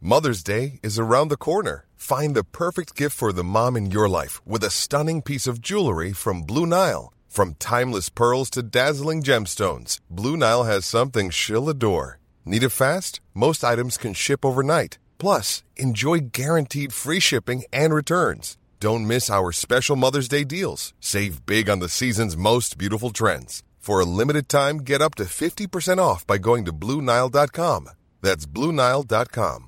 Mother's Day is around the corner. Find the perfect gift for the mom in your life with a stunning piece of jewelry from Blue Nile. From timeless pearls to dazzling gemstones, Blue Nile has something she'll adore. Need it fast? Most items can ship overnight. Plus, enjoy guaranteed free shipping and returns. Don't miss our special Mother's Day deals. Save big on the season's most beautiful trends. For a limited time, get up to 50% off by going to BlueNile.com. That's BlueNile.com.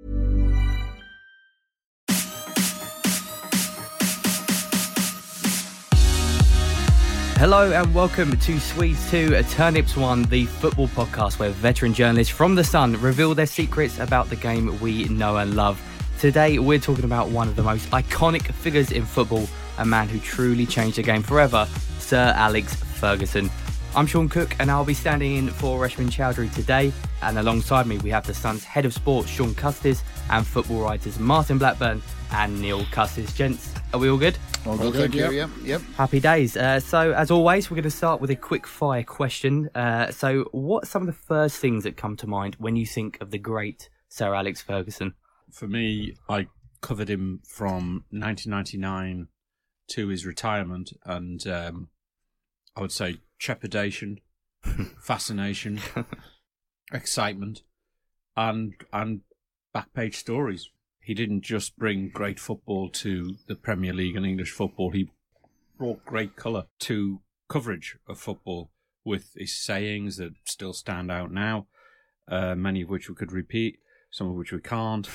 Hello and welcome to Swedes 2, Turnips 1, the football podcast where veteran journalists from The Sun reveal their secrets about the game we know and love. Today we're talking about one of the most iconic figures in football, a man who truly changed the game forever, Sir Alex Ferguson. I'm Sean Cook and I'll be standing in for Reshman Chowdhury today, and alongside me we have The Sun's head of sport Sean Custis and football writers Martin Blackburn and Neil Custis. Gents, are we all good? All good, thank you. Yep. Happy days. So, as always, we're going to start with a quick fire question. So, what are some of the first things that come to mind when you think of the great Sir Alex Ferguson? For me, I covered him from 1999 to his retirement, and I would say trepidation, fascination, excitement, and back page stories. He didn't just bring great football to the Premier League and English football. He brought great colour to coverage of football with his sayings that still stand out now, many of which we could repeat, some of which we can't.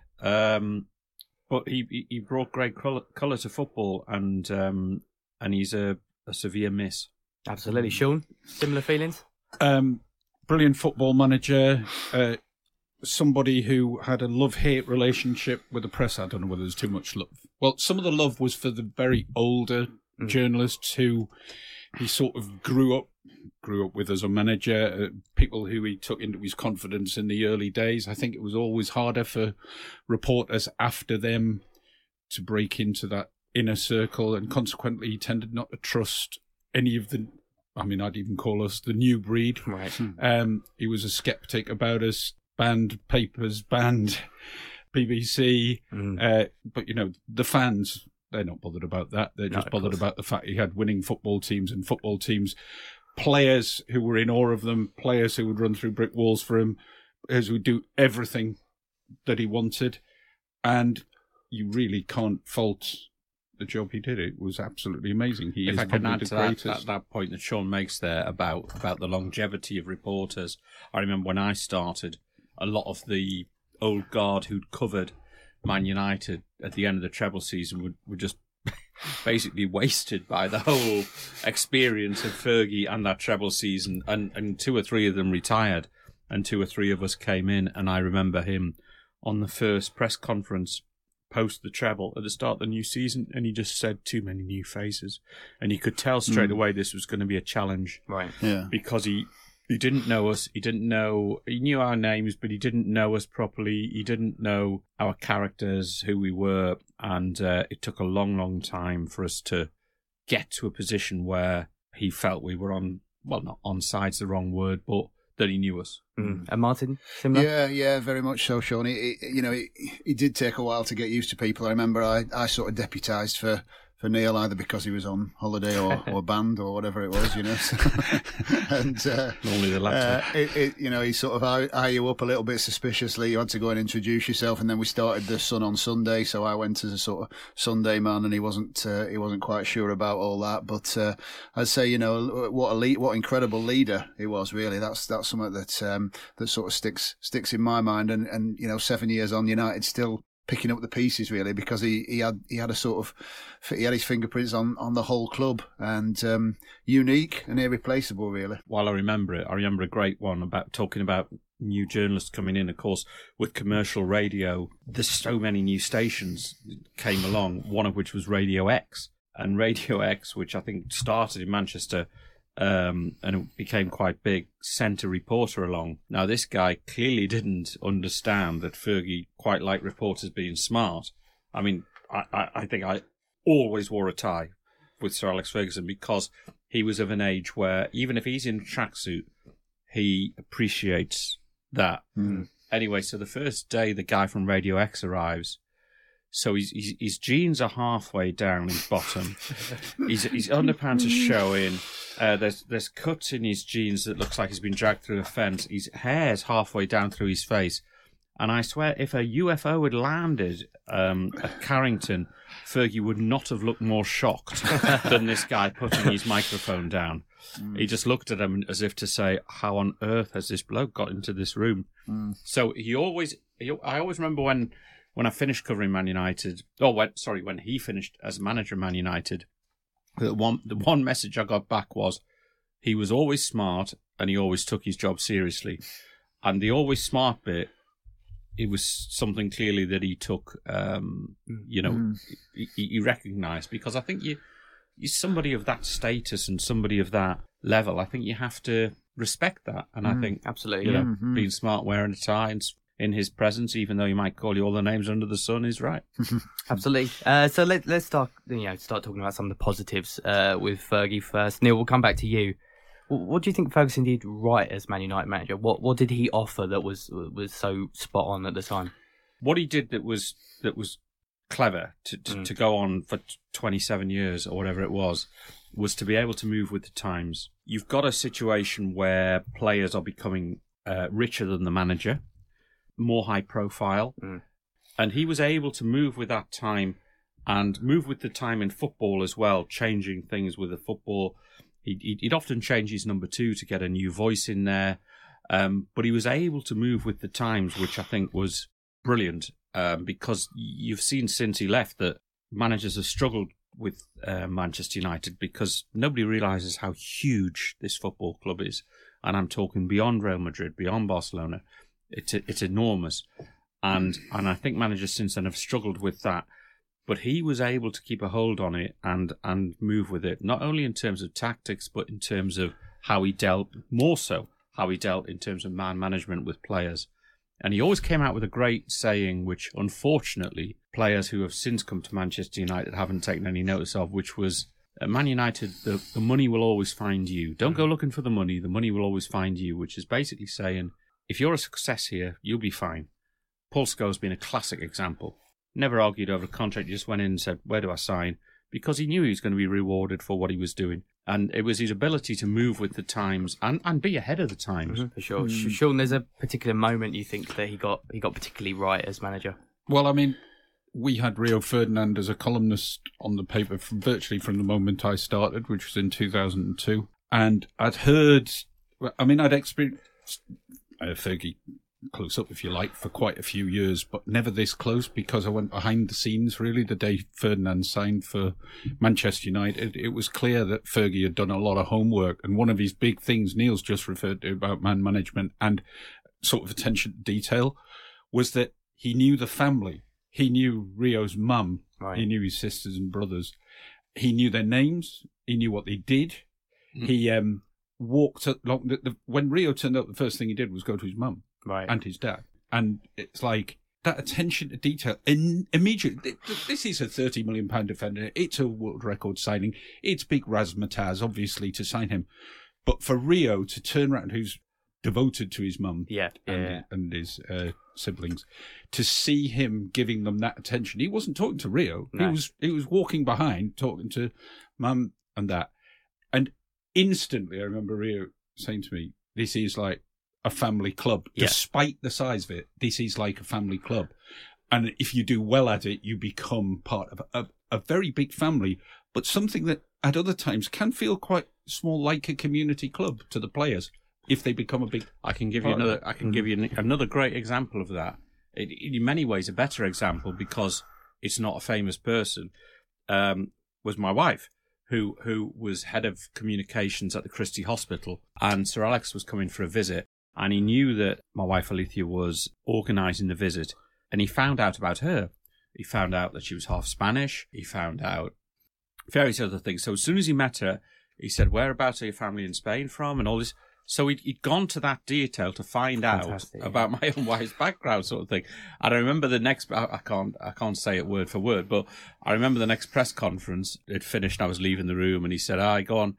But he brought great colour to football, and he's a severe miss. Absolutely. Sean, similar feelings? Brilliant football manager. Somebody who had a love-hate relationship with the press. I don't know whether there's too much love. Well, some of the love was for the very older journalists who he sort of grew up with as a manager, people who he took into his confidence in the early days. I think it was always harder for reporters after them to break into that inner circle, and consequently he tended not to trust any of the, I mean, I'd even call us the new breed. Right. He was a skeptic about us. Banned papers, banned BBC, but you know, the fans, they're not bothered about that. They're just bothered about the fact he had winning football teams, and football teams, players who were in awe of them, players who would run through brick walls for him, players who would do everything that he wanted, and you really can't fault the job he did. It was absolutely amazing. He if is I can add the to greatest. that point that Sean makes there about the longevity of reporters, I remember when I started, a lot of the old guard who'd covered Man United at the end of the treble season were just basically wasted by the whole experience of Fergie and that treble season. And two or three of them retired, and two or three of us came in. And I remember him on the first press conference post the treble at the start of the new season, and he just said, too many new faces. And you could tell straight away this was going to be a challenge. Right. Yeah. Because he didn't know us. He knew our names, but he didn't know us properly. He didn't know our characters, who we were. And it took a long, long time for us to get to a position where he felt we were on, well, not on side's the wrong word, but that he knew us. And Martin, similar? Yeah, very much so, Sean. He did take a while to get used to people. I remember I sort of deputised for Neil, either because he was on holiday or banned or whatever it was, you know. And Normally the latter. he sort of eye you up a little bit suspiciously. You had to go and introduce yourself, and then we started the Sun on Sunday, so I went as a sort of Sunday man, and he wasn't quite sure about all that. But I'd say, you know, what incredible leader he was. Really, that's something that sort of sticks in my mind. And you know, 7 years on, United still picking up the pieces, really, because he had his fingerprints on the whole club, and unique and irreplaceable, really. While I remember a great one about talking about new journalists coming in. Of course, with commercial radio, there's so many new stations came along, one of which was Radio X. And Radio X, which I think started in Manchester, and it became quite big, sent a reporter along. Now, this guy clearly didn't understand that Fergie quite liked reporters being smart. I mean, I think I always wore a tie with Sir Alex Ferguson, because he was of an age where even if he's in a tracksuit, he appreciates that Anyway, so the first day, the guy from Radio X arrives. So his jeans are halfway down his bottom. his underpants are showing. There's cuts in his jeans that looks like he's been dragged through a fence. His hair's halfway down through his face. And I swear, if a UFO had landed at Carrington, Fergie would not have looked more shocked than this guy putting his microphone down. He just looked at him as if to say, how on earth has this bloke got into this room? So I always remember when I finished covering Man United, when he finished as manager of Man United, the one message I got back was, he was always smart and he always took his job seriously. And the always smart bit, it was something clearly that he took, he recognised, because I think you're somebody of that status and somebody of that level. I think you have to respect that. And I think, absolutely, being smart, wearing a tie, and in his presence, even though he might call you all the names under the sun, is right. Absolutely. So let's start talking about some of the positives with Fergie first. Neil, we'll come back to you. What do you think Ferguson did right as Man United manager? What did he offer that was so spot on at the time? What he did that was clever to go on for 27 years or whatever it was to be able to move with the times. You've got a situation where players are becoming richer than the manager, more high profile, and he was able to move with that time and move with the time in football as well, changing things with the football. He'd often change his number 2 to get a new voice in there, but he was able to move with the times, which I think was brilliant, because you've seen since he left that managers have struggled with Manchester United because nobody realises how huge this football club is, and I'm talking beyond Real Madrid, beyond Barcelona. It's enormous, and I think managers since then have struggled with that. But he was able to keep a hold on it and move with it, not only in terms of tactics, but in terms of how he dealt, more so how he dealt in terms of man management with players. And he always came out with a great saying, which unfortunately players who have since come to Manchester United haven't taken any notice of, which was, at Man United, the money will always find you. Don't go looking for the money will always find you, which is basically saying, if you're a success here, you'll be fine. Paul Scholes being a classic example. Never argued over a contract, just went in and said, where do I sign? Because he knew he was going to be rewarded for what he was doing. And it was his ability to move with the times and be ahead of the times. For sure. Sean, there's a particular moment you think that he got particularly right as manager? Well, I mean, we had Rio Ferdinand as a columnist on the paper virtually from the moment I started, which was in 2002. And I'd experienced Fergie close up, if you like, for quite a few years, but never this close, because I went behind the scenes, really, the day Ferdinand signed for Manchester United. It was clear that Fergie had done a lot of homework, and one of his big things Neil's just referred to about man management and sort of attention to detail was that he knew the family. He knew Rio's mum. Right. He knew his sisters and brothers. He knew their names. He knew what they did. He walked along. When Rio turned up, the first thing he did was go to his mum. Right. And his dad. And it's like that attention to detail. Immediately, this is a £30 million defender. It's a world record signing. It's big razzmatazz, obviously, to sign him. But for Rio to turn around, who's devoted to his mum and his siblings, to see him giving them that attention. He wasn't talking to Rio. No. He was walking behind, talking to mum and that. And instantly, I remember Rio saying to me, this is like a family club. Despite the size of it, this is like a family club. And if you do well at it, you become part of a very big family, but something that at other times can feel quite small, like a community club to the players if they become a big. I can give you another great example of that. In many ways, a better example, because it's not a famous person, was my wife, who was head of communications at the Christie Hospital, and Sir Alex was coming for a visit. And he knew that my wife Alethea was organising the visit, and he found out about her. He found out that she was half Spanish. He found out various other things. So as soon as he met her, he said, whereabouts are your family in Spain from, and all this. So he'd gone to that detail to find out about my own wife's background, sort of thing. And I remember the next, I can't say it word for word, but I remember the next press conference, it finished, I was leaving the room, and he said, go on,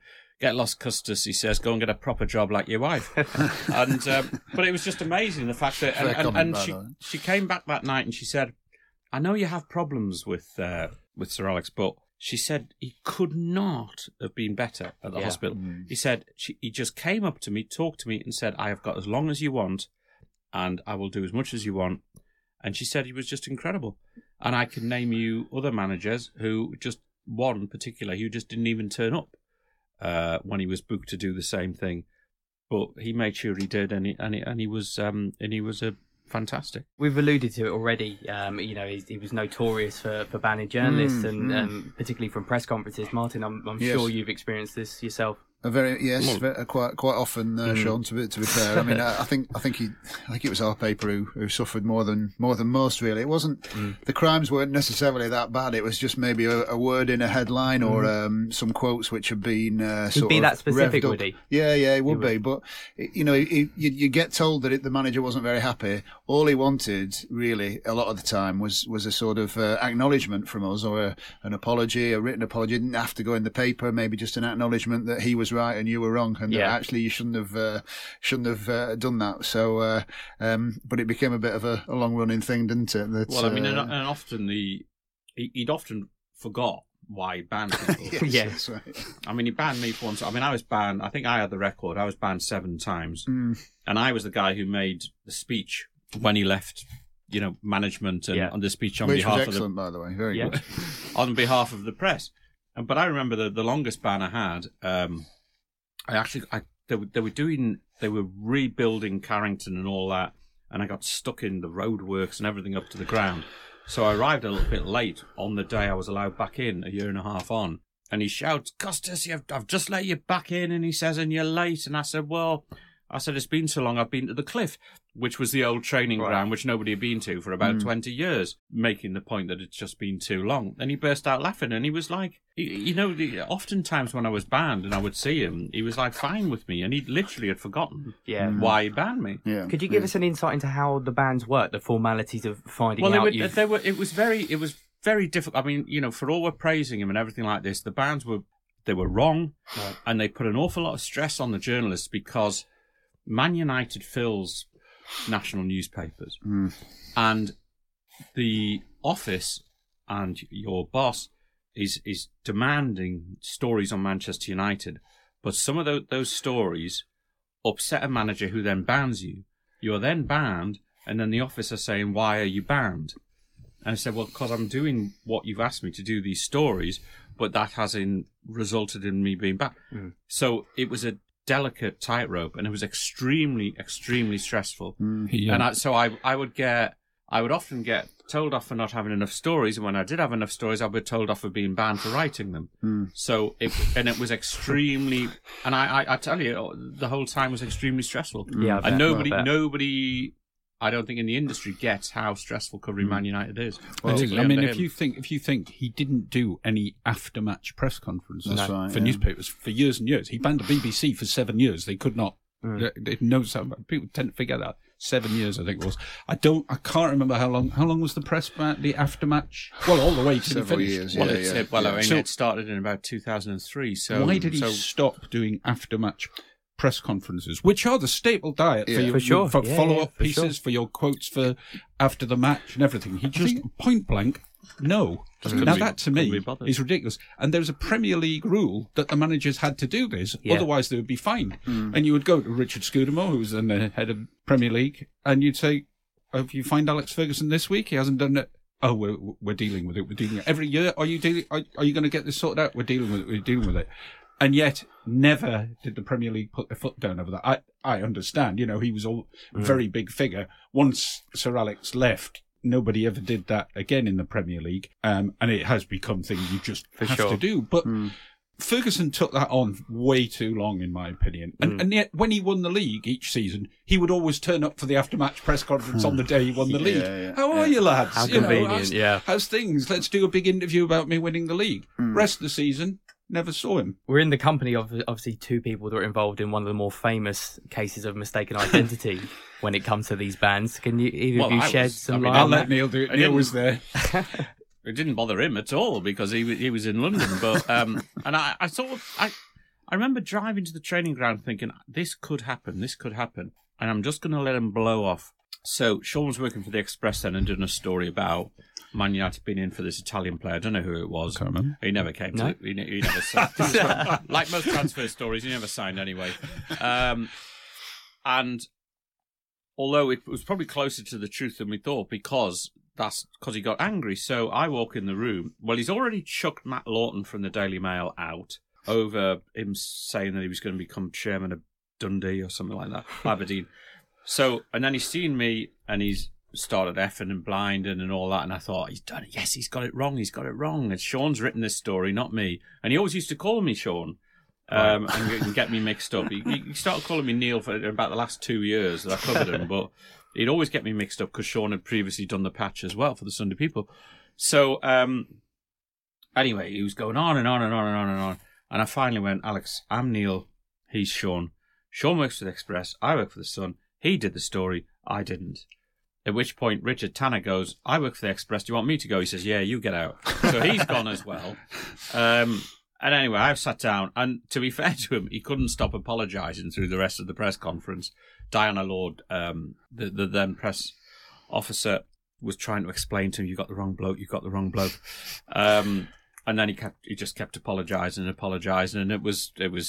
get lost, Custis, he says, go and get a proper job like your wife. And but it was just amazing, the fact that... And she came back that night and she said, I know you have problems with Sir Alex, but she said he could not have been better at the hospital. He said he just came up to me, talked to me and said, I have got as long as you want and I will do as much as you want. And she said he was just incredible. And I can name you other managers who just, one particular, who just didn't even turn up when he was booked to do the same thing. But he made sure he did, and he was a fantastic. We've alluded to it already. He was notorious for banning journalists, and particularly from press conferences. Martin, I'm sure you've experienced this yourself. Quite often, Sean. To be fair, I mean, I think it was our paper who suffered more than most. Really, it wasn't the crimes weren't necessarily that bad. It was just maybe a word in a headline or some quotes which have been He'd be that specific, would he? Yeah, he would be. But you get told that the manager wasn't very happy. All he wanted, really, a lot of the time, was a sort of acknowledgement from us, or an apology, a written apology. It didn't have to go in the paper. Maybe just an acknowledgement that he was right and you were wrong, and that actually you shouldn't have done that. So, but it became a bit of a long running thing, didn't it? Well, I mean, and often he'd often forgot why he banned people. Yes, right. I mean, he banned me for once. I mean, I was banned. I think I had the record. I was banned 7 times, and I was the guy who made the speech when he left. Management and on the speech on behalf was excellent, by the way, very good, on behalf of the press. But I remember the longest ban I had. They were rebuilding Carrington and all that, and I got stuck in the roadworks and everything up to the ground. So I arrived a little bit late on the day I was allowed back in, a year and a half on. And he shouts, Custis, I've just let you back in, and he says, and you're late. And I said, it's been so long, I've been to the Cliff, which was the old training ground, which nobody had been to for about 20 years, making the point that it's just been too long. And he burst out laughing, and he was like, oftentimes when I was banned and I would see him, he was like fine with me, and he literally had forgotten why he banned me. Yeah. Could you give us an insight into how the bans work, the formalities of finding out? It was very difficult. I mean, for all we're praising him and everything like this, the bans were wrong, and they put an awful lot of stress on the journalists because Man United fills national newspapers, and the office and your boss is demanding stories on Manchester United, but some of those stories upset a manager who then bans you. You are then banned, and then the office are saying, why are you banned? And I said, well, because I'm doing what you've asked me to do, these stories, but that hasn't resulted in me being banned. So it was a delicate tightrope, and it was extremely, extremely stressful. And I would often get told off for not having enough stories, and when I did have enough stories, I would be told off for being banned for writing them. So it was extremely, and I tell you, the whole time was extremely stressful. Yeah, and nobody. I don't think in the industry gets how stressful covering Man United is. Well, I mean, if you think he didn't do any after-match press conferences for newspapers for years and years. He banned the BBC for 7 years. They could not. People tend to forget that. 7 years, I think it was. I can't remember how long was the press ban, the aftermatch? Well, all the way to the finish. Years, it started in about 2003. So why did he stop doing aftermatch press conferences, which are the staple diet for follow-up pieces, for your quotes for after the match and everything? He just point blank, no. Now that to me is ridiculous. And there's a Premier League rule that the managers had to do this, otherwise they would be fined. And you would go to Richard Scudamore, who's then the head of Premier League, and you'd say, have you fined Alex Ferguson this week? He hasn't done it. Oh, we're dealing with it. We're dealing with it. Every year, are you going to get this sorted out? We're dealing with it. And yet, never did the Premier League put their foot down over that. I understand, he was a very big figure. Once Sir Alex left, nobody ever did that again in the Premier League. And it has become things you just have to do. But Ferguson took that on way too long, in my opinion. And yet, when he won the league each season, he would always turn up for the after-match press conference on the day he won the league. How are you, lads? How convenient, how's things? Let's do a big interview about me winning the league. Rest of the season, never saw him. We're in the company of obviously two people that were involved in one of the more famous cases of mistaken identity when it comes to these bans. Can either of you shed some light? I'll let Neil do it. Neil was there. It didn't bother him at all because he was in London. But and I I remember driving to the training ground thinking, this could happen, and I'm just going to let him blow off. So Sean was working for the Express then and doing a story about Man United being in for this Italian player. I don't know who it was. Can't remember. He never came to it. He never signed. Like most transfer stories, he never signed anyway. And although it was probably closer to the truth than we thought, because he got angry. So I walk in the room. Well, he's already chucked Matt Lawton from the Daily Mail out over him saying that he was going to become chairman of Dundee or something like that, Aberdeen. So, and then he's seen me and he's started effing and blinding and all that. And I thought, he's done it. Yes, he's got it wrong. And Sean's written this story, not me. And he always used to call me Sean and get me mixed up. He started calling me Neil for about the last 2 years that I covered him. But he'd always get me mixed up because Sean had previously done the patch as well for the Sunday People. So, anyway, he was going on and on and on and on and on. And I finally went, Alex, I'm Neil. He's Sean. Sean works for the Express. I work for the Sun. He did the story. I didn't. At which point, Richard Tanner goes, I work for the Express. Do you want me to go? He says, yeah, you get out. So he's gone as well. And anyway, I've sat down. And to be fair to him, he couldn't stop apologising through the rest of the press conference. Diana Lord, the then press officer, was trying to explain to him, you got the wrong bloke. And then he just kept apologising. And it was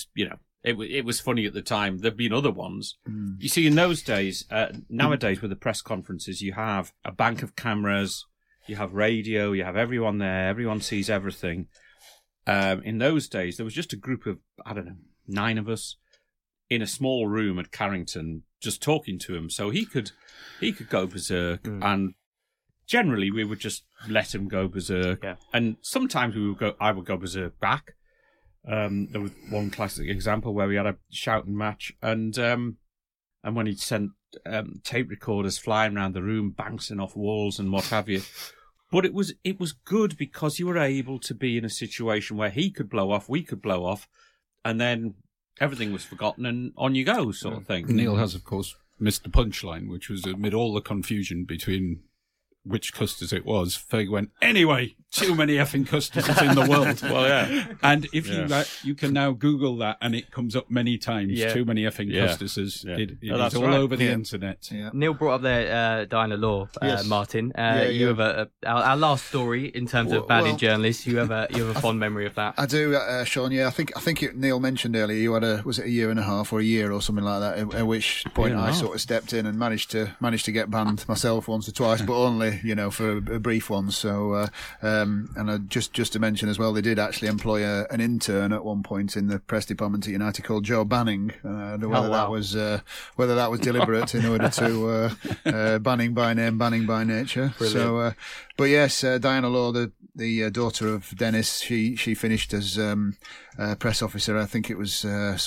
It was funny at the time. There've been other ones. You see, in those days, nowadays with the press conferences, you have a bank of cameras, you have radio, you have everyone there, everyone sees everything. In those days, there was just a group of, 9 of us in a small room at Carrington just talking to him. So he could go berserk, and generally we would just let him go berserk. Yeah. And sometimes I would go berserk back. There was one classic example where we had a shouting match, and when he sent tape recorders flying around the room, bouncing off walls and what have you. But it was good because you were able to be in a situation where he could blow off, we could blow off, and then everything was forgotten and on you go, sort of thing. Neil has, of course, missed the punchline, which was amid all the confusion between which Custis it was. Fergie went, anyway, too many effing Custises in the world. Well, yeah. And if you can now Google that, and it comes up many times, too many effing Custises. Yeah. It is all over the internet. Yeah. Neil brought up there Diana Law, Yes. Martin. You have our last story in terms of banding journalists. You have a fond memory of that. I do, Sean. Yeah, I think Neil mentioned earlier you had was it a year and a half or a year or something like that? At which point I sort of stepped in and managed to get banned myself once or twice, but only for a brief one. So and just to mention as well, they did actually employ an intern at one point in the press department at United called Joe Banning. That was deliberate in order to banning by name, banning by nature. Brilliant. So, but yes, Diana Law, the daughter of Dennis, she finished as press officer. I think it was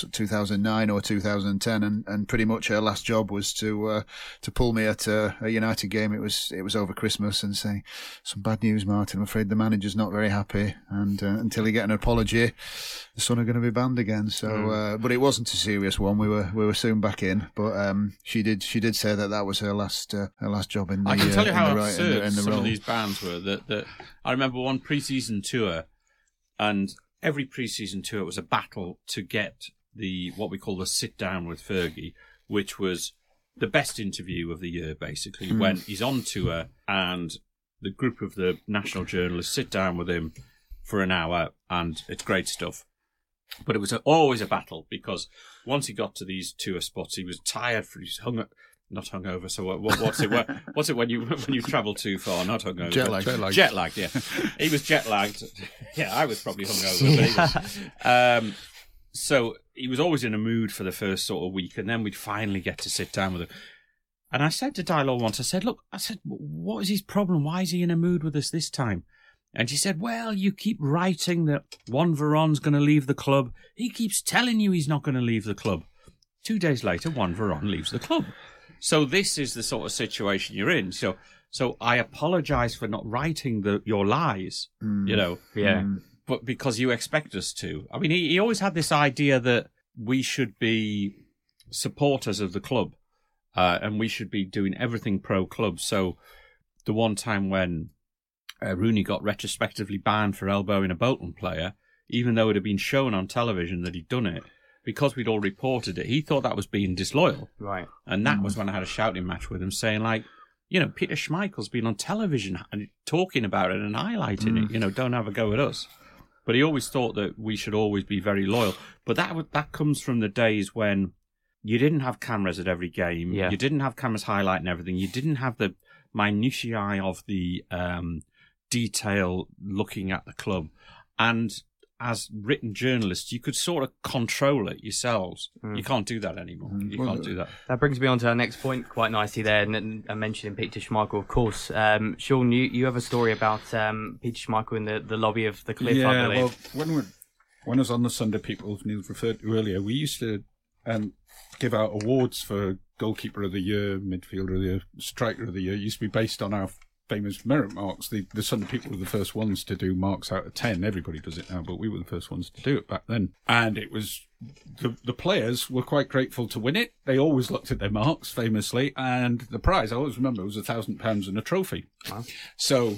2009 or 2010, and pretty much her last job was to pull me at a United game. It was over Christmas, and say, some bad news, Martin. I'm afraid the manager's not very happy, and until he get an apology, the Sun are going to be banned again. So, but it wasn't a serious one. We were soon back in, but she did say that was her last job in the. I can tell you how absurd in the some role. of these bans were. That I remember one pre-season tour, and every pre-season tour was a battle to get what we call the sit down with Fergie, which was the best interview of the year, basically, when he's on tour and the group of the national journalists sit down with him for an hour, and it's great stuff. But it was always a battle, because once he got to these tour spots, he was tired, he's not hungover. So what's it? What's it when you travel too far? Not hungover. Jet lagged. Yeah, he was jet lagged. Yeah, I was probably hungover. But he was, so he was always in a mood for the first sort of week, and then we'd finally get to sit down with him. And I said to Dilaw once, I said, what is his problem? Why is he in a mood with us this time? And she said, well, you keep writing that Juan Veron's going to leave the club. He keeps telling you he's not going to leave the club. 2 days later, Juan Veron leaves the club. So this is the sort of situation you're in. So I apologise for not writing your lies, Yeah. But because you expect us to. I mean, he always had this idea that we should be supporters of the club, and we should be doing everything pro-club. So the one time when Rooney got retrospectively banned for elbowing a Bolton player, even though it had been shown on television that he'd done it, because we'd all reported it, he thought that was being disloyal. Right. And that was when I had a shouting match with him, saying, like, Peter Schmeichel's been on television and talking about it and highlighting it, don't have a go at us. But he always thought that we should always be very loyal. But that comes from the days when you didn't have cameras at every game. Yeah. You didn't have cameras highlighting everything. You didn't have the minutiae of the detail looking at the club. And as written journalists, you could sort of control it yourselves. You can't do that anymore. You can't do that. That brings me on to our next point quite nicely there, and I mentioned Peter Schmeichel, of course. Sean, you have a story about Peter Schmeichel in the lobby of the Cliff, I believe. Well, when I was on the Sunday People, Neil referred to earlier, we used to give out awards for Goalkeeper of the Year, Midfielder of the Year, Striker of the Year. It used to be based on our famous merit marks. The Sunday People were the first ones to do marks out of 10. Everybody does it now, but we were the first ones to do it back then. And it was the players were quite grateful to win it. They always looked at their marks, famously, and the prize, I always remember, was £1,000 and a trophy. Wow. So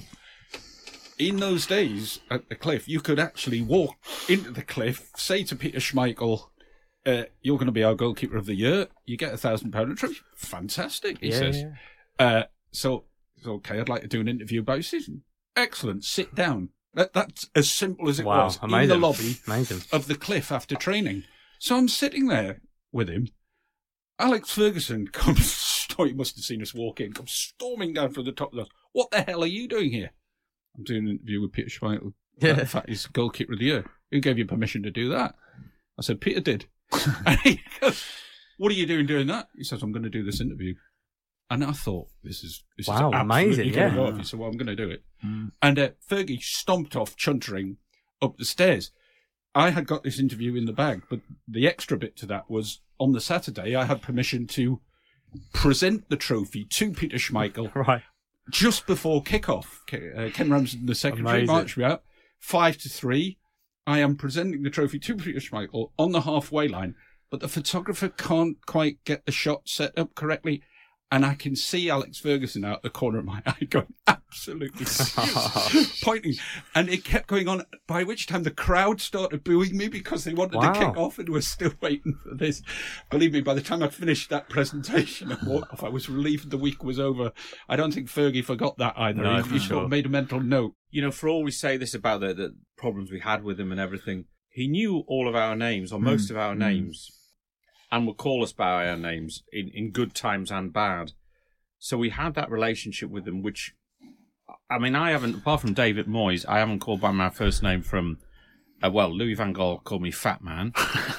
in those days at the Cliff, you could actually walk into the Cliff, say to Peter Schmeichel, you're going to be our Goalkeeper of the Year. You get £1,000 and a trophy. Fantastic, he says. Yeah. So, okay, I'd like to do an interview about your season. Excellent, sit down. That's as simple as it was. Amazing. In the lobby Amazing. of the Cliff after training. So I'm sitting there with him. Alex Ferguson comes, he must have seen us walk in, comes storming down from the top of the house. What the hell are you doing here? I'm doing an interview with Peter Schmeichel. Yeah. In fact, he's Goalkeeper of the Year. Who gave you permission to do that? I said, Peter did. And he goes, what are you doing that? He says, I'm going to do this interview. And I thought, this is amazing, yeah. Go off. He said, well, I'm going to do it. And Fergie stomped off chuntering up the stairs. I had got this interview in the bag, but the extra bit to that was on the Saturday, I had permission to present the trophy to Peter Schmeichel Right. just before kickoff. Ken Ramsden, the secretary, marched me out 5-3. I am presenting the trophy to Peter Schmeichel on the halfway line, but the photographer can't quite get the shot set up correctly. And I can see Alex Ferguson out the corner of my eye going absolutely pointing. And it kept going on, by which time the crowd started booing me because they wanted to kick off and were still waiting for this. Believe me, by the time I'd finished that presentation and walked off, I was relieved the week was over. I don't think Fergie forgot that either. No, he sort of made a mental note. For all we say this about the problems we had with him and everything, he knew all of our names, or most of our names, and would call us by our names in good times and bad. So we had that relationship with him, which, I mean, I haven't, apart from David Moyes, I haven't called by my first name from, Louis van Gaal called me Fat Man.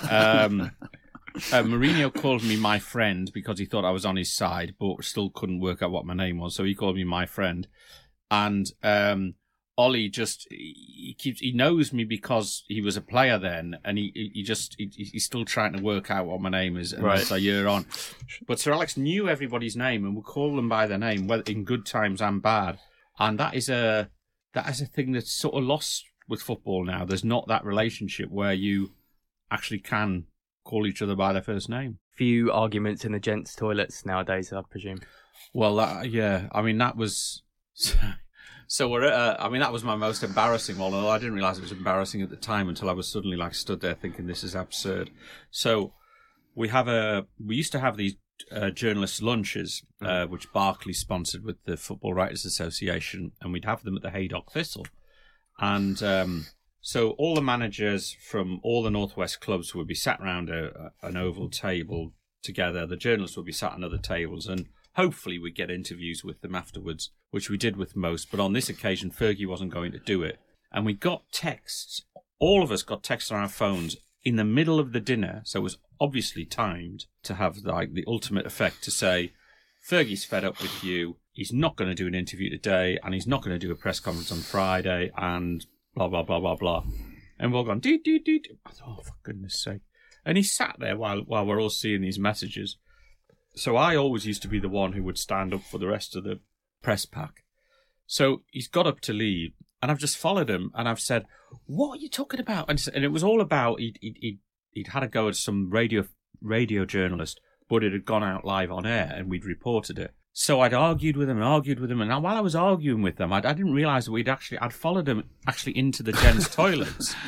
Mourinho called me my friend because he thought I was on his side, but still couldn't work out what my name was, so he called me my friend. And Ollie he knows me because he was a player then, and he's still trying to work out what my name is, and that's a year on. But Sir Alex knew everybody's name and would call them by their name, whether in good times and bad. And that is a thing that's sort of lost with football now. There's not that relationship where you actually can call each other by their first name. Few arguments in the gents' toilets nowadays, I presume. Well, I mean, that was. So we're at, that was my most embarrassing one, although I didn't realise it was embarrassing at the time until I was suddenly stood there thinking this is absurd. So we used to have these journalists' lunches, which Barclays sponsored with the Football Writers Association, and we'd have them at the Haydock Thistle. And so all the managers from all the Northwest clubs would be sat around an oval table together. The journalists would be sat on other tables, and hopefully we'd get interviews with them afterwards, which we did with most. But on this occasion, Fergie wasn't going to do it. And we got texts. All of us got texts on our phones in the middle of the dinner. So it was obviously timed to have the ultimate effect to say, Fergie's fed up with you. He's not going to do an interview today, and he's not going to do a press conference on Friday, and blah, blah, blah, blah, blah. And we're all gone, dee, dee, dee. I thought, oh, for goodness sake. And he sat there while we're all seeing these messages. So I always used to be the one who would stand up for the rest of the press pack. So he's got up to leave, and I've just followed him, and I've said, what are you talking about? And it was all about, he'd had a go at some radio journalist, but it had gone out live on air, and we'd reported it. So I'd argued with him, and while I was arguing with them, I didn't realise that I'd followed him actually into the gents' toilets.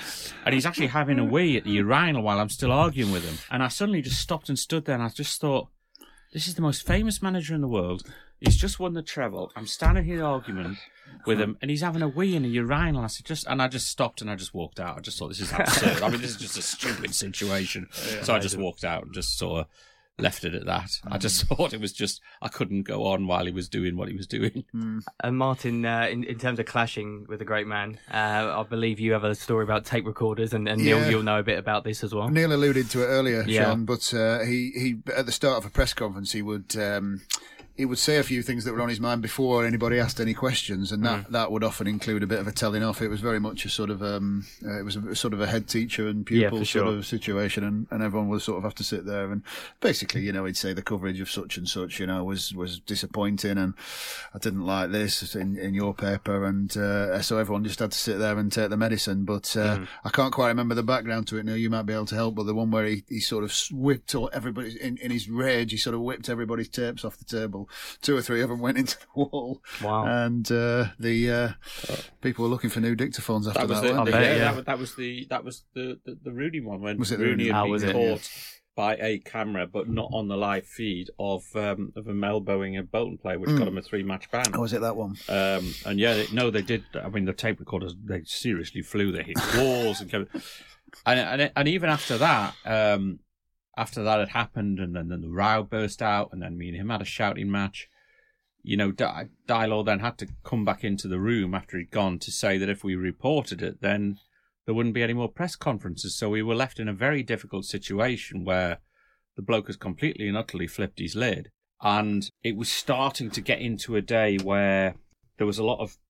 and he's actually having a wee at the urinal while I'm still arguing with him. And I suddenly just stopped and stood there, and I just thought, this is the most famous manager in the world. He's just won the treble. I'm standing here arguing with him, and he's having a wee in a urinal. I just stopped and I just walked out. I just thought, this is absurd. I mean, this is just a stupid situation. So I just walked out and just sort of left it at that. I just thought it was just, I couldn't go on while he was doing what he was doing. And Martin, in terms of clashing with a great man, I believe you have a story about tape recorders, and Neil, you'll know a bit about this as well. Neil alluded to it earlier, Sean, but he at the start of a press conference, he would say a few things that were on his mind before anybody asked any questions, and that would often include a bit of a telling off. It was very much a sort of it was a sort of a head teacher and pupil sort of situation, and everyone would sort of have to sit there and basically, he'd say the coverage of such and such, was disappointing, and I didn't like this in your paper, and so everyone just had to sit there and take the medicine. But I can't quite remember the background to it. Now you might be able to help, but the one where he sort of whipped everybody in his rage, he sort of whipped everybody's tapes off the table. 2 or 3 of them went into the wall. Wow! And the people were looking for new dictaphones after that. That was the Rooney one when was it Rooney had been it? caught by a camera, but not on the live feed of a Mel Boeing and Bolton player, which got him a 3-match ban. Oh, was it that one? And they did. I mean, the tape recorders, they seriously flew. They hit walls and even after that. After that had happened, and then the row burst out, and then me and him had a shouting match. Dylaw then had to come back into the room after he'd gone to say that if we reported it, then there wouldn't be any more press conferences. So we were left in a very difficult situation where the bloke has completely and utterly flipped his lid. And it was starting to get into a day where there was a lot of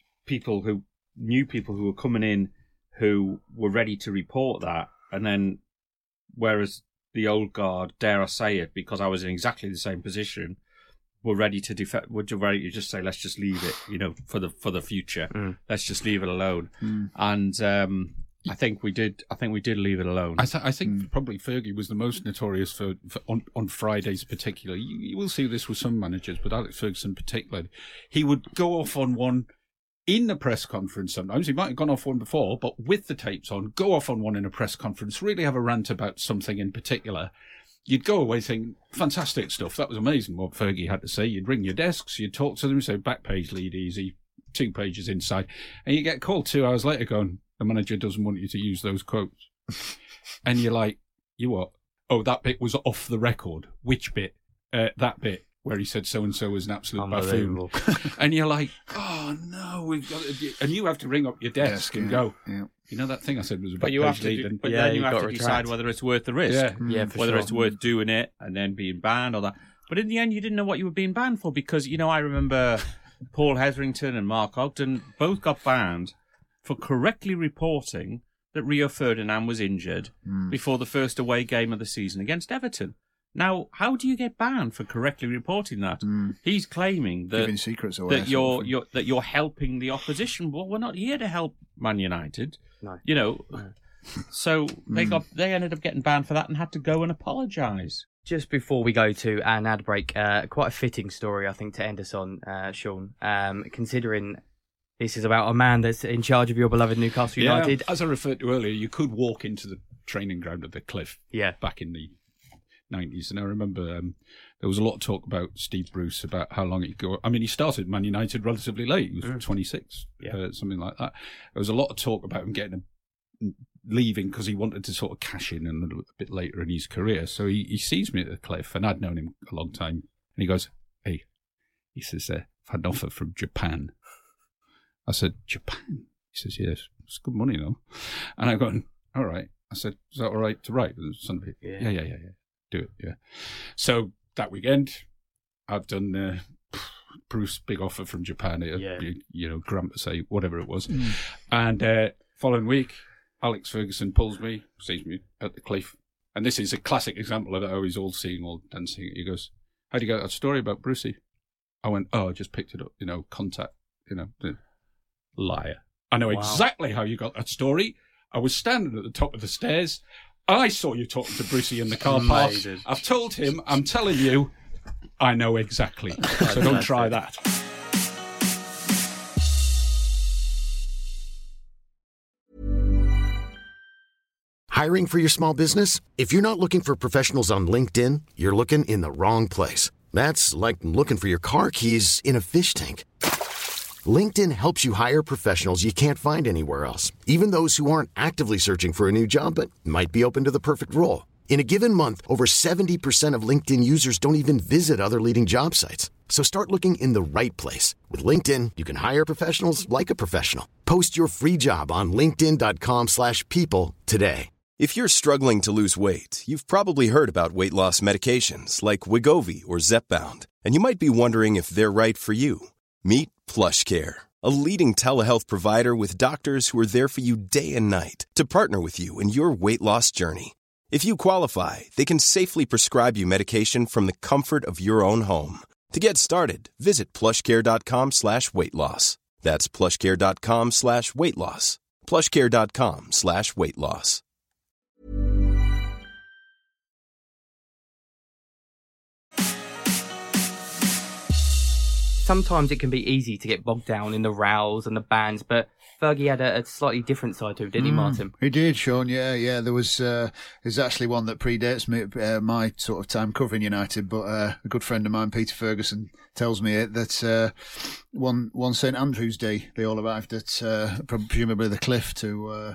new people who were coming in who were ready to report that. And then, whereas the old guard, dare I say it, because I was in exactly the same position, were ready to defend. Would you ready to just say, let's just leave it, for the future. Let's just leave it alone. And I think we did. I think we did leave it alone. I think probably Fergie was the most notorious for on Fridays, particularly. You will see this with some managers, but Alex Ferguson particularly, he would go off on one in the press conference sometimes. He might have gone off one before, but with the tapes on, go off on one in a press conference, really have a rant about something in particular. You'd go away thinking, fantastic stuff, that was amazing what Fergie had to say. You'd ring your desks, you'd talk to them, say, back page, lead easy, 2 pages inside. And you get called 2 hours later going, the manager doesn't want you to use those quotes. And you're like, you what? Oh, that bit was off the record. Which bit? That bit. Where he said so-and-so was an absolute buffoon. And you're like, oh, no, we've got to... And you have to ring up your desk and go, that thing I said was a back page lead. But then you have to decide whether it's worth the risk. Whether it's worth doing it and then being banned or that. But in the end, you didn't know what you were being banned for because, I remember Paul Hetherington and Mark Ogden both got banned for correctly reporting that Rio Ferdinand was injured before the first away game of the season against Everton. Now, how do you get banned for correctly reporting that? He's claiming that, giving secrets away, that you're helping the opposition. Well, we're not here to help Man United. No. So they ended up getting banned for that and had to go and apologise. Just before we go to an ad break, quite a fitting story, I think, to end us on, Sean, considering this is about a man that's in charge of your beloved Newcastle United. As I referred to earlier, you could walk into the training ground of the Cliff back in the 90s, and I remember there was a lot of talk about Steve Bruce, about how long he'd go. I mean, he started Man United relatively late. He was 26, something like that. There was a lot of talk about him leaving because he wanted to sort of cash in a little bit later in his career. So he sees me at the Cliff, and I'd known him a long time, and he goes, "Hey," he says, "I've had an offer from Japan." I said, "Japan?" He says, "Yes, it's good money, though." And I'm going, "All right." I said, "Is that all right to write?" Yeah. Do it, yeah. So that weekend, I've done Bruce, big offer from Japan, Gramercy, whatever it was. And following week, Alex Ferguson pulls me, sees me at the Cliff. And this is a classic example of how he's all seeing, all dancing. He goes, "How'd you get that story about Brucey?" I went, "Oh, I just picked it up, contact, liar. I know exactly how you got that story. I was standing at the top of the stairs. I saw you talking to Brucey in the car park. I've told him, I'm telling you, I know exactly. So don't try that." Hiring for your small business? If you're not looking for professionals on LinkedIn, you're looking in the wrong place. That's like looking for your car keys in a fish tank. LinkedIn helps you hire professionals you can't find anywhere else, even those who aren't actively searching for a new job but might be open to the perfect role. In a given month, over 70% of LinkedIn users don't even visit other leading job sites. So start looking in the right place. With LinkedIn, you can hire professionals like a professional. Post your free job on linkedin.com/people today. If you're struggling to lose weight, you've probably heard about weight loss medications like Wegovy or Zepbound, and you might be wondering if they're right for you. Meet PlushCare, a leading telehealth provider with doctors who are there for you day and night to partner with you in your weight loss journey. If you qualify, they can safely prescribe you medication from the comfort of your own home. To get started, visit plushcare.com/weightloss. That's plushcare.com/weightloss. plushcare.com/weightloss. Sometimes it can be easy to get bogged down in the rows and the bands, but Fergie had a slightly different side to him, didn't he, Martin? He did, Sean. Yeah. There was there's actually one that predates me, my sort of time covering United, but a good friend of mine, Peter Ferguson, tells me that one St Andrew's Day they all arrived at presumably the Cliff to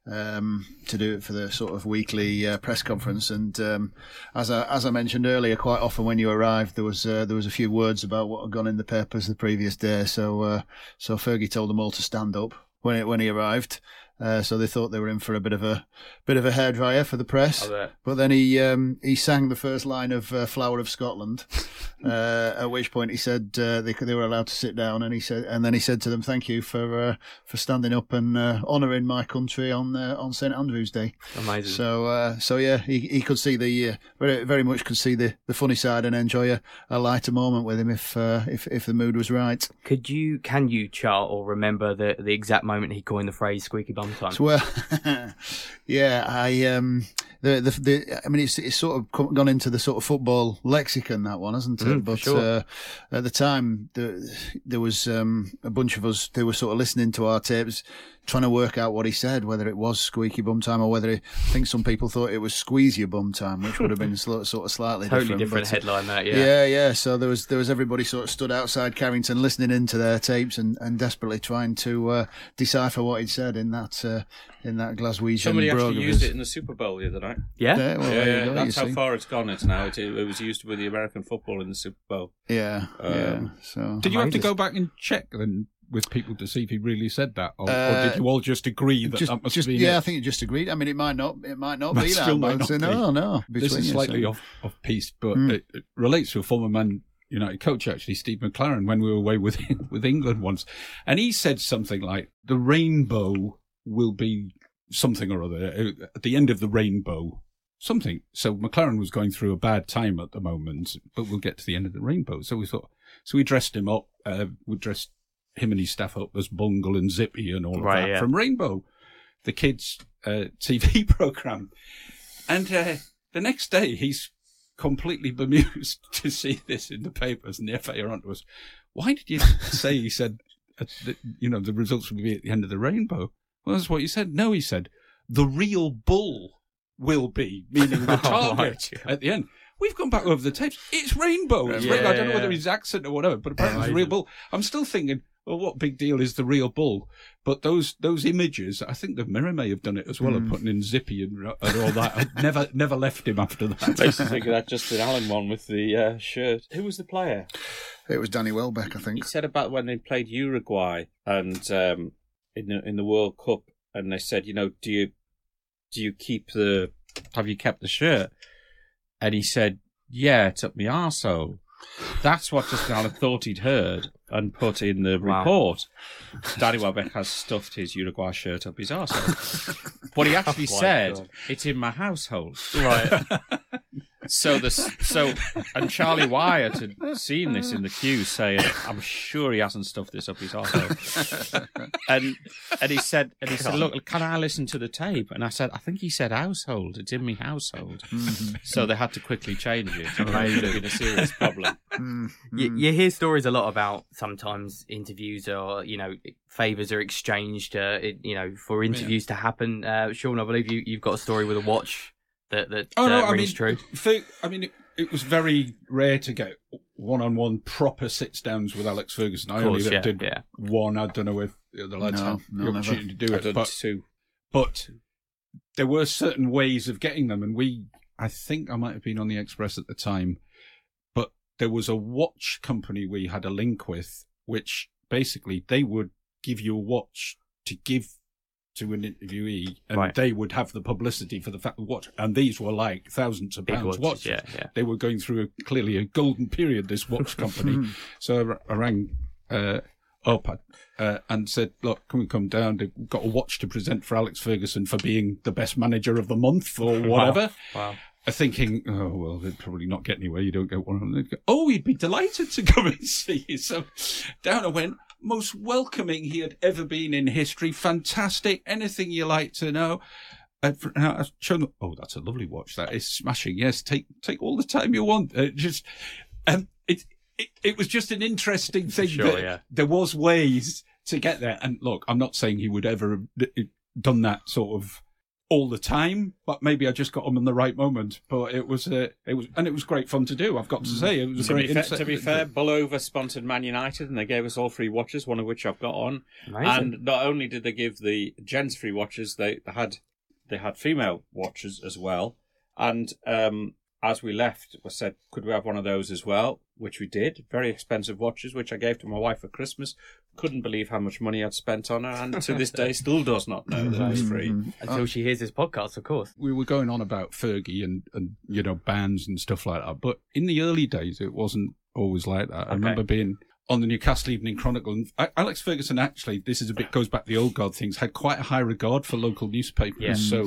do it for the sort of weekly press conference. And as I mentioned earlier, quite often when you arrived, there was a few words about what had gone in the papers the previous day. So Fergie told them all to stand up when he arrived. So they thought they were in for a bit of a hairdryer for the press. But then he sang the first line of "Flower of Scotland," at which point he said they were allowed to sit down, and then he said to them, "Thank you for standing up and honouring my country on St Andrew's Day." Amazing. So yeah, he could see very very much could see the funny side and enjoy a lighter moment with him if the mood was right. Can you chart or remember the exact moment he coined the phrase "squeaky bum time"? Well, yeah, I mean, it's sort of gone into the sort of football lexicon, that one, hasn't it? But sure. At the time, there was a bunch of us who were sort of listening to our tapes, trying to work out what he said, whether it was squeaky bum time or whether I think some people thought it was squeeze your bum time, which would have been sort of slightly totally different headline. That yeah. So there was everybody sort of stood outside Carrington listening into their tapes and desperately trying to decipher what he'd said in that Glaswegian. Somebody actually used it in the Super Bowl the other night. Yeah. Well, that's how far it's gone. It's now. It was used with the American football in the Super Bowl. Yeah. So did you have to go back and check then with people to see if he really said that, or did you all just agree that that must be? Yeah, I think you just agreed. I mean, it might not be that. Still might not be. No. This is slightly off piece, but it relates to a former Man United coach, actually, Steve McLaren, when we were away with England once, and he said something like, "The rainbow will be something or other at the end of the rainbow." Something. So McLaren was going through a bad time at the moment, but we'll get to the end of the rainbow. So we thought, we dressed him up. We dressed him and his staff up as Bungle and Zippy and all of that from Rainbow, the kids' TV program. And the next day, he's completely bemused to see this in the papers, and the FA are on to us. Why did you say he said, the results will be at the end of the rainbow? Well, that's what you said. No, he said, the real bull will be, meaning the target at the end. We've gone back over the tapes. It's rainbow. It's rainbow. I don't know whether he's accent or whatever, but apparently it's a real bull. I'm still thinking, well, what big deal is the real bull? But those images, I think the Mirror may have done it as well, of putting in Zippy and all that. I never left him after that. I used to think of that Justin Allen one with the shirt. Who was the player? It was Danny Welbeck, I think. He said about when they played Uruguay and in the World Cup, and they said, do you have you kept the shirt? And he said, yeah, it's up my arsehole. That's what Justin Allen thought he'd heard and put in the report. Danny Welbeck has stuffed his Uruguay shirt up his arsehole. But he actually said, it's in my household. Right. And Charlie Wyatt had seen this in the queue, saying, "I'm sure he hasn't stuffed this up his arsehole." and he said, "Look, can I listen to the tape?" And I said, "I think he said household. It's in me household." So they had to quickly change it. It would have been a serious problem. You hear stories a lot about sometimes interviews or favours are exchanged for interviews to happen. Sean, I believe you've got a story with a watch that rings true. It was very rare to get one-on-one proper sit-downs with Alex Ferguson. I only did one. I don't know if the other lads had the opportunity to do it. But there were certain ways of getting them, and I think I might have been on the Express at the time, but there was a watch company we had a link with, which basically they would give you a watch to give to an interviewee, and they would have the publicity for the fact of watch. And these were like thousands of pounds watches. Yeah. They were going through clearly a golden period, this watch company. So I rang up and said, "Look, can we come down? They've got a watch to present for Alex Ferguson for being the best manager of the month or whatever." Wow. Thinking, oh, well, they'd probably not get anywhere. You don't get one of them. They'd go, "Oh, he'd be delighted to come and see you." So down I went. Most welcoming he had ever been in history. Fantastic. Anything you like to know. I showed them, "Oh, that's a lovely watch. That is smashing. Yes, take all the time you want." It was just an interesting thing. There was ways to get there. And look, I'm not saying he would ever have done that sort of all the time, but maybe I just got him in the right moment. But it was great fun to do. I've got to say, it was great. To be fair, Bullover sponsored Man United, and they gave us all free watches, one of which I've got on. Amazing. And not only did they give the gents free watches, they had female watches as well. And as we left, we said, "Could we have one of those as well?" Which we did. Very expensive watches, which I gave to my wife for Christmas. Couldn't believe how much money I'd spent on her, and to this day still does not know that it was free. Until she hears this podcast, of course. We were going on about Fergie and bands and stuff like that, but in the early days it wasn't always like that. I remember being on the Newcastle Evening Chronicle, and Alex Ferguson, actually, this is a bit goes back to the old guard things, had quite a high regard for local newspapers. Yeah. So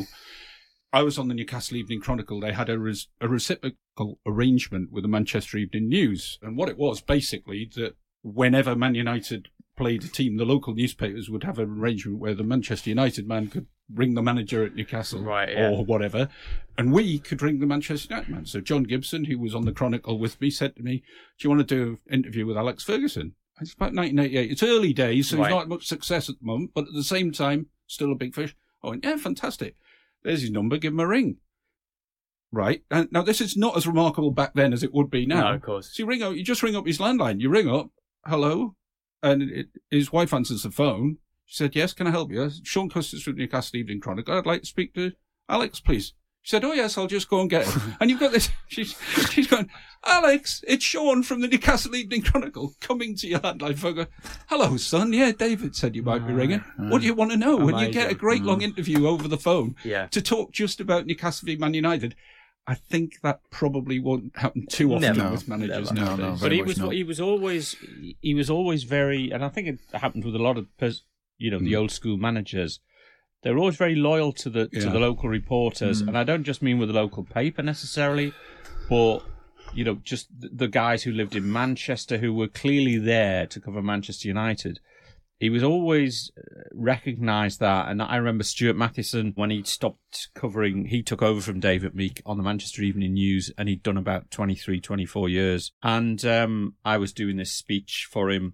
I was on the Newcastle Evening Chronicle. They had a reciprocal arrangement with the Manchester Evening News. And what it was, basically, that whenever Man United played a team, the local newspapers would have an arrangement where the Manchester United man could ring the manager at Newcastle or whatever, and we could ring the Manchester United man. So John Gibson, who was on the Chronicle with me, said to me, "Do you want to do an interview with Alex Ferguson?" It's about 1988. It's early days, so he's not much success at the moment, but at the same time, still a big fish. I went, "Yeah, fantastic. There's his number, give him a ring." Right. And now, this is not as remarkable back then as it would be now. No, of course. So you just ring up his landline. You ring up, "Hello," and his wife answers the phone. She said, "Yes, can I help you?" "Sean Custis from Newcastle Evening Chronicle. I'd like to speak to Alex, please." She said, "Oh, yes, I'll just go and get him." And you've got this, she's going, "Alex, it's Sean from the Newcastle Evening Chronicle coming to your landline phone." Go, "Hello, son. Yeah, David said you might be ringing. What do you want to know?" Amazing. When you get a great long interview over the phone to talk just about Newcastle v Man United, I think that probably won't happen too often with managers nowadays. But he was always very, and I think it happens with a lot of the old school managers. They were always very loyal to the local reporters, and I don't just mean with the local paper necessarily, but just the guys who lived in Manchester who were clearly there to cover Manchester United. He was always recognised that, and I remember Stuart Mathieson, when he stopped covering, he took over from David Meek on the Manchester Evening News, and he'd done about 23, 24 years. And I was doing this speech for him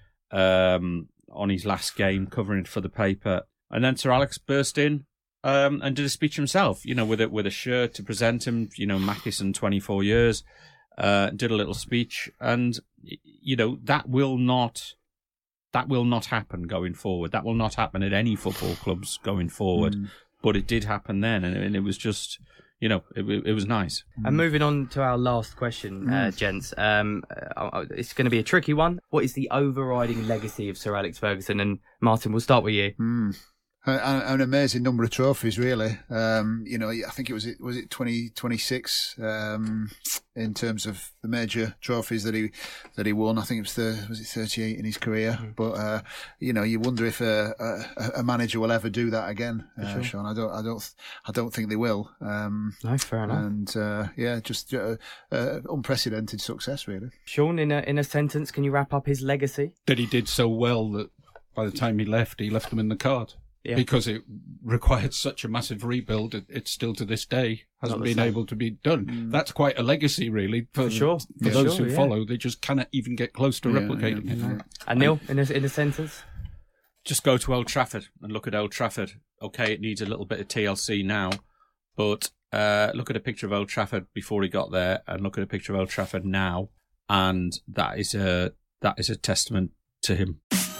on his last game, covering it for the paper. And then Sir Alex burst in and did a speech himself, with a shirt to present him, Mathieson, 24 years, did a little speech. And, that will not happen going forward. That will not happen at any football clubs going forward. But it did happen then, and it was just, it was nice. And moving on to our last question, gents. It's going to be a tricky one. What is the overriding legacy of Sir Alex Ferguson? And Martin, we'll start with you. An amazing number of trophies, really. I think was it 2026 in terms of the major trophies that he won. I think it was 38 in his career. But you wonder if a manager will ever do that again, Sean. I don't think they will. No, fair enough. And just unprecedented success, really. Sean, in a sentence, can you wrap up his legacy? That he did so well that by the time he left them in the card. Yeah. Because it required such a massive rebuild, it still to this day hasn't been able to be done. That's quite a legacy, really, for those who follow. They just cannot even get close to replicating it. Yeah. And Neil, in a sentence? Just go to Old Trafford and look at Old Trafford. Okay, it needs a little bit of TLC now, but look at a picture of Old Trafford before he got there, and look at a picture of Old Trafford now, and that is a testament to him.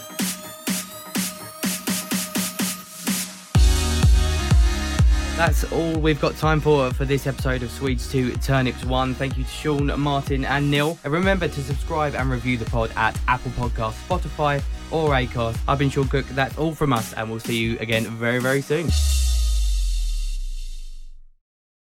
That's all we've got time for this episode of Swedes 2 Turnips 1. Thank you to Sean, Martin and Neil. And remember to subscribe and review the pod at Apple Podcasts, Spotify or Acast. I've been Sean Cook. That's all from us, and we'll see you again very, very soon.